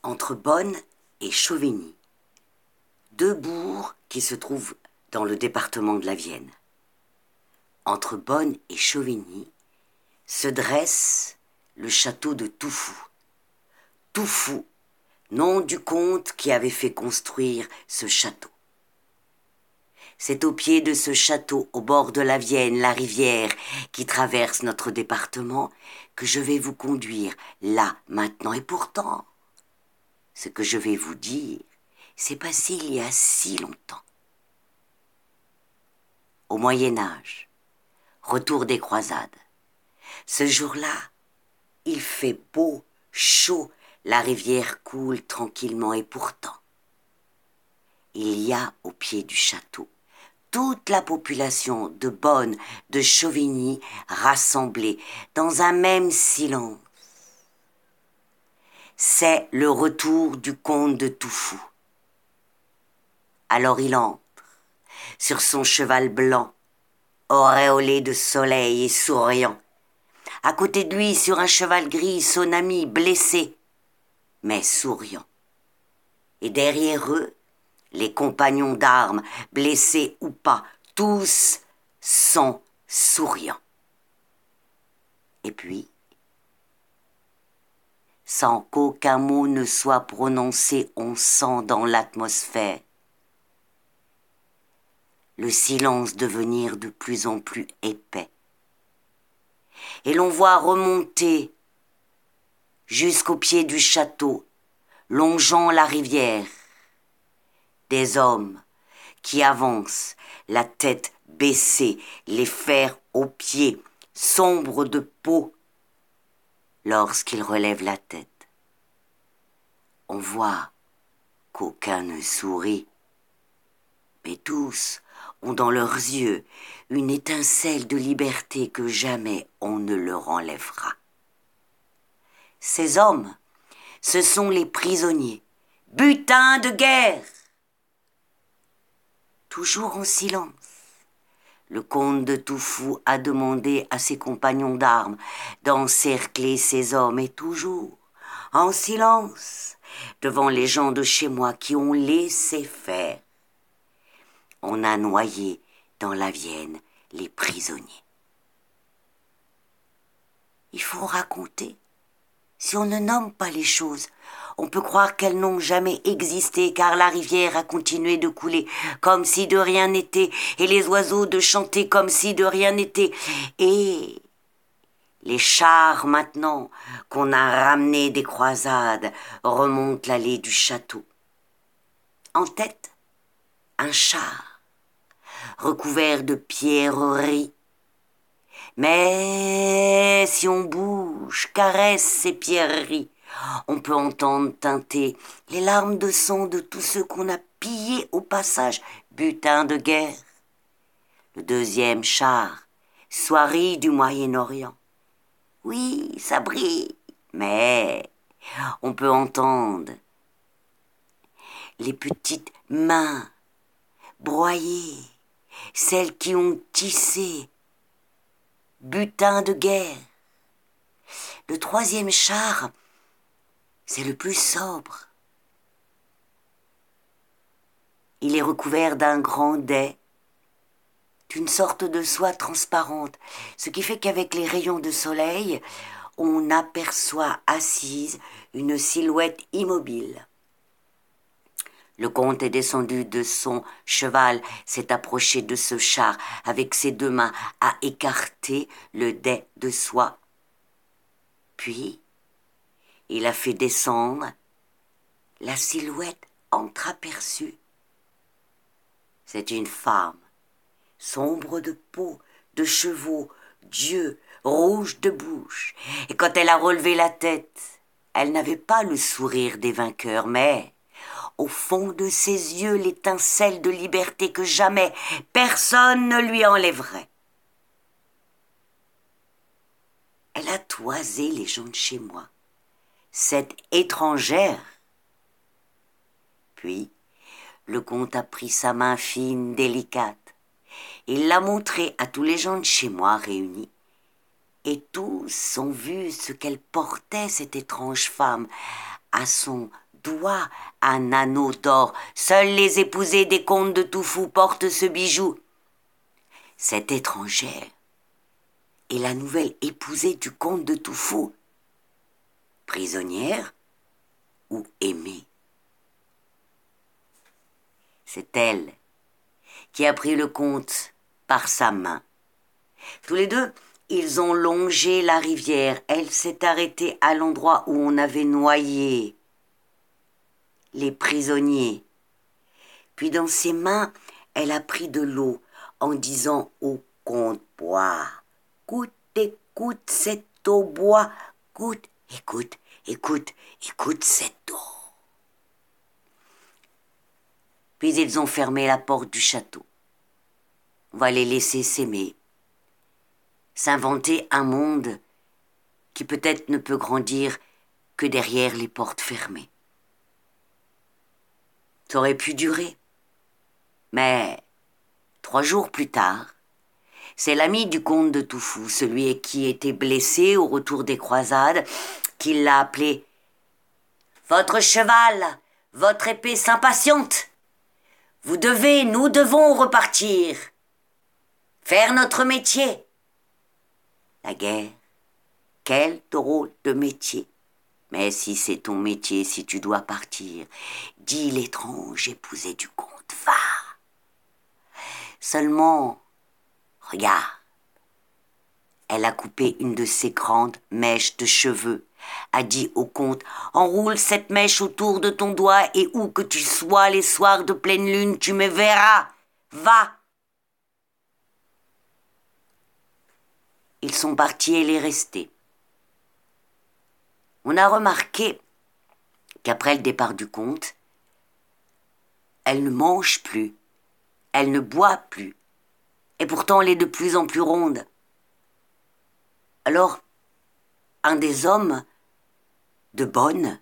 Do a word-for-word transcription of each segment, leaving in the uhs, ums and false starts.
entre Bonn et Chauvigny, deux bourgs qui se trouvent dans le département de la Vienne. Entre Bonn et Chauvigny se dresse le château de Touffou. Touffou, nom du comte qui avait fait construire ce château. C'est au pied de ce château, au bord de la Vienne, la rivière qui traverse notre département, que je vais vous conduire là, maintenant. Et pourtant, ce que je vais vous dire, s'est passé il y a si longtemps. Au Moyen-Âge, retour des croisades. Ce jour-là, il fait beau, chaud, la rivière coule tranquillement et pourtant, il y a au pied du château toute la population de Bonn, de Chauvigny, rassemblée dans un même silence. C'est le retour du comte de Touffou. Alors il entre sur son cheval blanc, auréolé de soleil et souriant. À côté de lui, sur un cheval gris, son ami blessé, mais souriant. Et derrière eux, les compagnons d'armes, blessés ou pas, tous sont souriants. Et puis, sans qu'aucun mot ne soit prononcé, on sent dans l'atmosphère le silence devenir de plus en plus épais. Et l'on voit remonter jusqu'au pied du château, longeant la rivière, des hommes qui avancent, la tête baissée, les fers aux pieds, sombres de peau. Lorsqu'ils relèvent la tête, on voit qu'aucun ne sourit, mais tous ont dans leurs yeux une étincelle de liberté que jamais on ne leur enlèvera. Ces hommes, ce sont les prisonniers, butins de guerre. Toujours en silence, le comte de Touffou a demandé à ses compagnons d'armes d'encercler ces hommes, et toujours en silence, devant les gens de chez moi qui ont laissé faire. On a noyé dans la Vienne les prisonniers. Il faut raconter. Si on ne nomme pas les choses, on peut croire qu'elles n'ont jamais existé, car la rivière a continué de couler comme si de rien n'était, et les oiseaux de chanter comme si de rien n'était. Et les chars, maintenant qu'on a ramenés des croisades, remontent l'allée du château. En tête, un char, recouvert de pierreries. Mais si on bouge, caresse ces pierreries, on peut entendre teinter les larmes de sang de tous ceux qu'on a pillés au passage, butins de guerre. Le deuxième char, soierie du Moyen-Orient. Oui, ça brille, mais on peut entendre les petites mains broyées, celles qui ont tissé, butin de guerre. Le troisième char, c'est le plus sobre. Il est recouvert d'un grand dais, d'une sorte de soie transparente, ce qui fait qu'avec les rayons de soleil, on aperçoit assise une silhouette immobile. Le comte est descendu de son cheval, s'est approché de ce char avec ses deux mains, a écarté le dais de soie. Puis, il a fait descendre la silhouette entreaperçue. C'est une femme, sombre de peau, de chevaux, d'yeux, rouge de bouche. Et quand elle a relevé la tête, elle n'avait pas le sourire des vainqueurs, mais au fond de ses yeux l'étincelle de liberté que jamais personne ne lui enlèverait. Elle a toisé les gens de chez moi, cette étrangère. Puis, le comte a pris sa main fine, délicate. Il l'a montrée à tous les gens de chez moi réunis. Et tous ont vu ce qu'elle portait, cette étrange femme, à son doigt un anneau d'or. Seules les épousées des comtes de Toufou portent ce bijou. Cette étrangère est la nouvelle épousée du comte de Toufou. Prisonnière ou aimée? C'est elle qui a pris le comte par sa main. Tous les deux, ils ont longé la rivière. Elle s'est arrêtée à l'endroit où on avait noyé les prisonniers. Puis dans ses mains, elle a pris de l'eau en disant au comte: bois, goûte, écoute cette eau, bois, goûte, écoute, écoute, écoute cette eau. Puis ils ont fermé la porte du château. On va les laisser s'aimer, s'inventer un monde qui peut-être ne peut grandir que derrière les portes fermées. Ça aurait pu durer. Mais trois jours plus tard, c'est l'ami du comte de Toufou, celui qui était blessé au retour des croisades, qui l'a appelé. « Votre cheval, votre épée s'impatiente. Vous devez, nous devons repartir. Faire notre métier. » La guerre, quel drôle de métier. Mais si c'est ton métier, si tu dois partir, dis l'étrange épousée du comte, va. Seulement, regarde, elle a coupé une de ses grandes mèches de cheveux, a dit au comte: enroule cette mèche autour de ton doigt et où que tu sois les soirs de pleine lune, tu me verras, va. Ils sont partis, elle est restée. On a remarqué qu'après le départ du comte, elle ne mange plus, elle ne boit plus, et pourtant elle est de plus en plus ronde. Alors, un des hommes de Bonne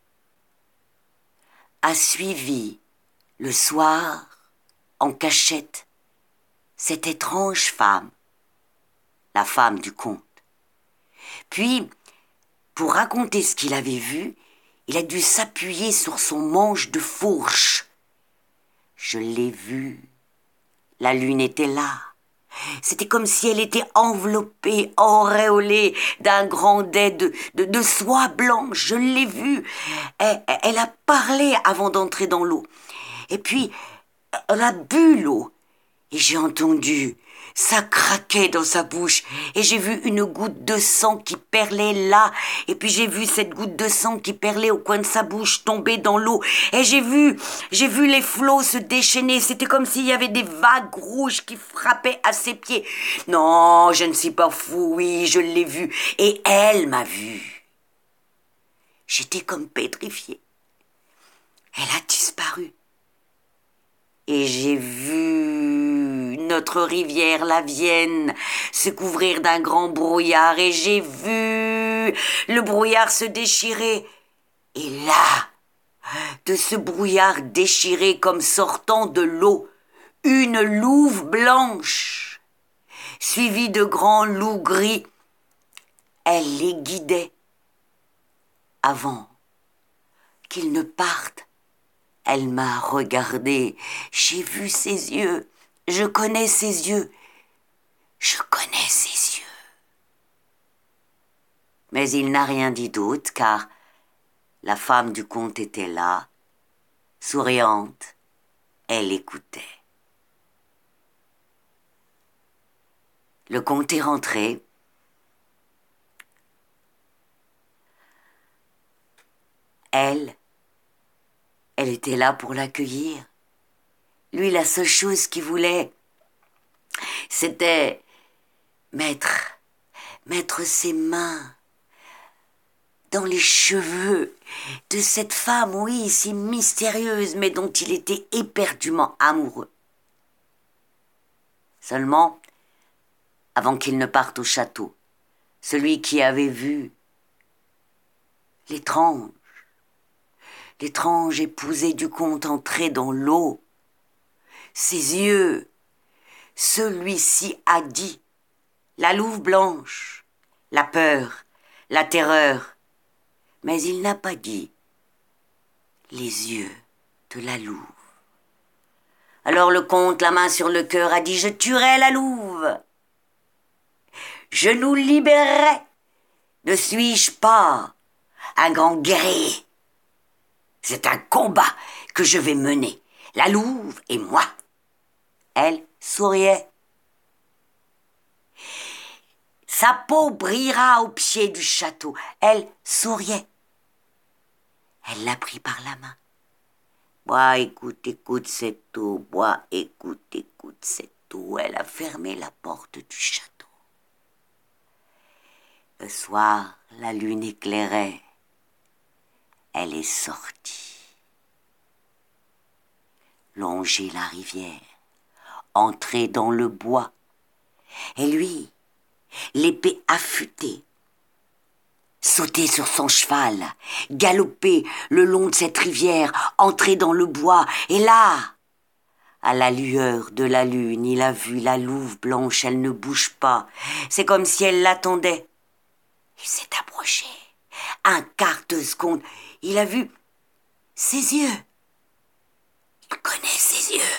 a suivi le soir, en cachette, cette étrange femme, la femme du comte. Puis, pour raconter ce qu'il avait vu, il a dû s'appuyer sur son manche de fourche. Je l'ai vue. La lune était là. C'était comme si elle était enveloppée, auréolée d'un grand dais de, de, de soie blanche. Je l'ai vue. Elle, elle a parlé avant d'entrer dans l'eau. Et puis, elle a bu l'eau. Et j'ai entendu, ça craquait dans sa bouche. Et j'ai vu une goutte de sang qui perlait là. Et puis j'ai vu cette goutte de sang qui perlait au coin de sa bouche tomber dans l'eau. Et j'ai vu, j'ai vu les flots se déchaîner. C'était comme s'il y avait des vagues rouges qui frappaient à ses pieds. Non, je ne suis pas fou, oui, je l'ai vue. Et elle m'a vue. J'étais comme pétrifiée. Elle a disparu. Et j'ai vu notre rivière, la Vienne, se couvrir d'un grand brouillard. Et j'ai vu le brouillard se déchirer. Et là, de ce brouillard déchiré comme sortant de l'eau, une louve blanche, suivie de grands loups gris. Elle les guidait. Avant qu'ils ne partent, elle m'a regardé, j'ai vu ses yeux, je connais ses yeux, je connais ses yeux. Mais il n'a rien dit d'autre, car la femme du comte était là, souriante, elle écoutait. Le comte est rentré. Elle, elle était là pour l'accueillir. Lui, la seule chose qu'il voulait, c'était mettre, mettre ses mains dans les cheveux de cette femme, oui, si mystérieuse, mais dont il était éperdument amoureux. Seulement, avant qu'il ne parte au château, celui qui avait vu l'étrange, l'étrange épousée du comte entrer dans l'eau, ses yeux, celui-ci a dit, la louve blanche, la peur, la terreur, mais il n'a pas dit les yeux de la louve. Alors le comte, la main sur le cœur, a dit « Je tuerai la louve. Je nous libérerai. Ne suis-je pas un grand guerrier? C'est un combat que je vais mener, la louve et moi. » Elle souriait. Sa peau brillera au pied du château. Elle souriait. Elle l'a pris par la main. Bois, écoute, écoute cette eau. Bois, écoute, écoute cette eau. Elle a fermé la porte du château. Le soir, la lune éclairait. Elle est sortie. Longer la rivière. Entrer dans le bois. Et lui, l'épée affûtée, sauter sur son cheval, galoper le long de cette rivière, entrer dans le bois, et là, à la lueur de la lune, il a vu la louve blanche, elle ne bouge pas, c'est comme si elle l'attendait. Il s'est approché, un quart de seconde, il a vu ses yeux, il connaît ses yeux,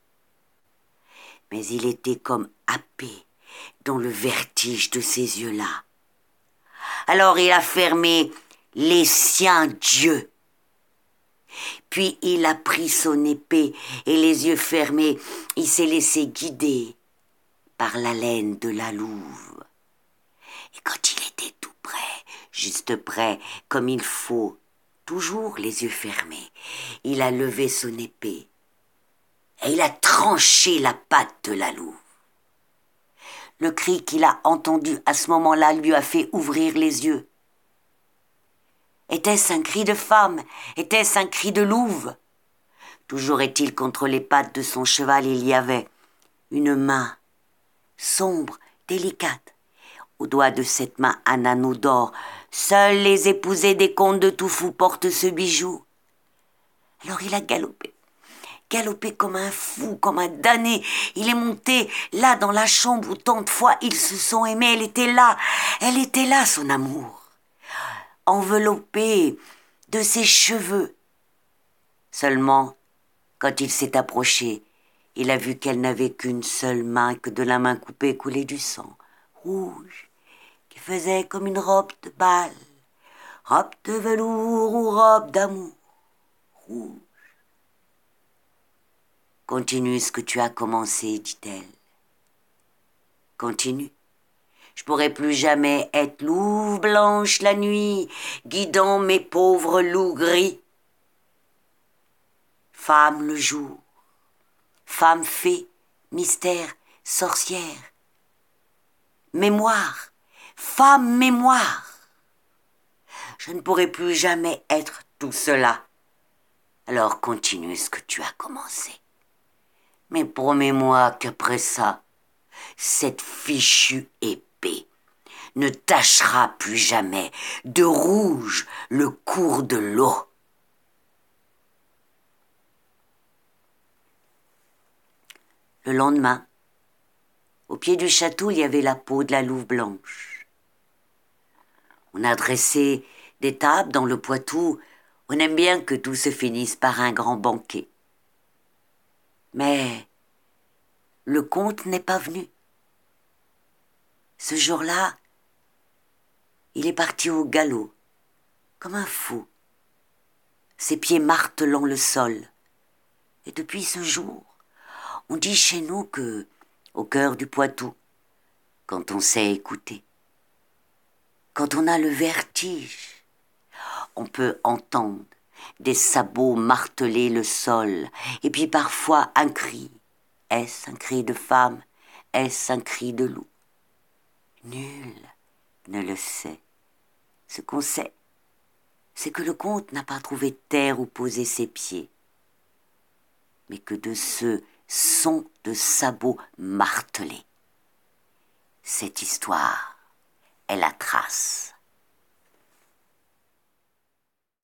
mais il était comme happé dans le vertige de ces yeux-là. Alors il a fermé les siens d'yeux. Puis il a pris son épée et les yeux fermés, il s'est laissé guider par l'haleine de la louve. Et quand il était tout près, juste près, comme il faut, toujours les yeux fermés, il a levé son épée et il a tranché la patte de la louve. Le cri qu'il a entendu à ce moment-là lui a fait ouvrir les yeux. Était-ce un cri de femme? Était-ce un cri de louve? Toujours est-il qu'entre les pattes de son cheval il y avait une main, sombre, délicate. Au doigt de cette main un anneau d'or. Seuls les épousés des comtes de Toufou portent ce bijou. Alors il a galopé. Galopé comme un fou, comme un damné. Il est monté là dans la chambre où tant de fois ils se sont aimés. Elle était là, elle était là son amour, enveloppée de ses cheveux. Seulement, quand il s'est approché, il a vu qu'elle n'avait qu'une seule main, que de la main coupée coulait du sang, rouge, qui faisait comme une robe de bal, robe de velours ou robe d'amour, rouge. Continue ce que tu as commencé, dit-elle. Continue. Je pourrai plus jamais être louve blanche la nuit, guidant mes pauvres loups gris. Femme le jour, femme fée, mystère, sorcière. Mémoire, femme mémoire. Je ne pourrai plus jamais être tout cela. Alors continue ce que tu as commencé. Mais promets-moi qu'après ça, cette fichue épée ne tachera plus jamais de rouge le cours de l'eau. Le lendemain, au pied du château, il y avait la peau de la louve blanche. On a dressé des tables dans le Poitou. On aime bien que tout se finisse par un grand banquet. Mais le comte n'est pas venu. Ce jour-là, il est parti au galop, comme un fou, ses pieds martelant le sol. Et depuis ce jour, on dit chez nous que, au cœur du Poitou, quand on sait écouter, quand on a le vertige, on peut entendre des sabots marteler le sol, et puis parfois un cri. Est-ce un cri de femme? Est-ce un cri de loup? Nul ne le sait. Ce qu'on sait, c'est que le comte n'a pas trouvé terre où poser ses pieds, mais que de ce son de sabots martelés, cette histoire est la trace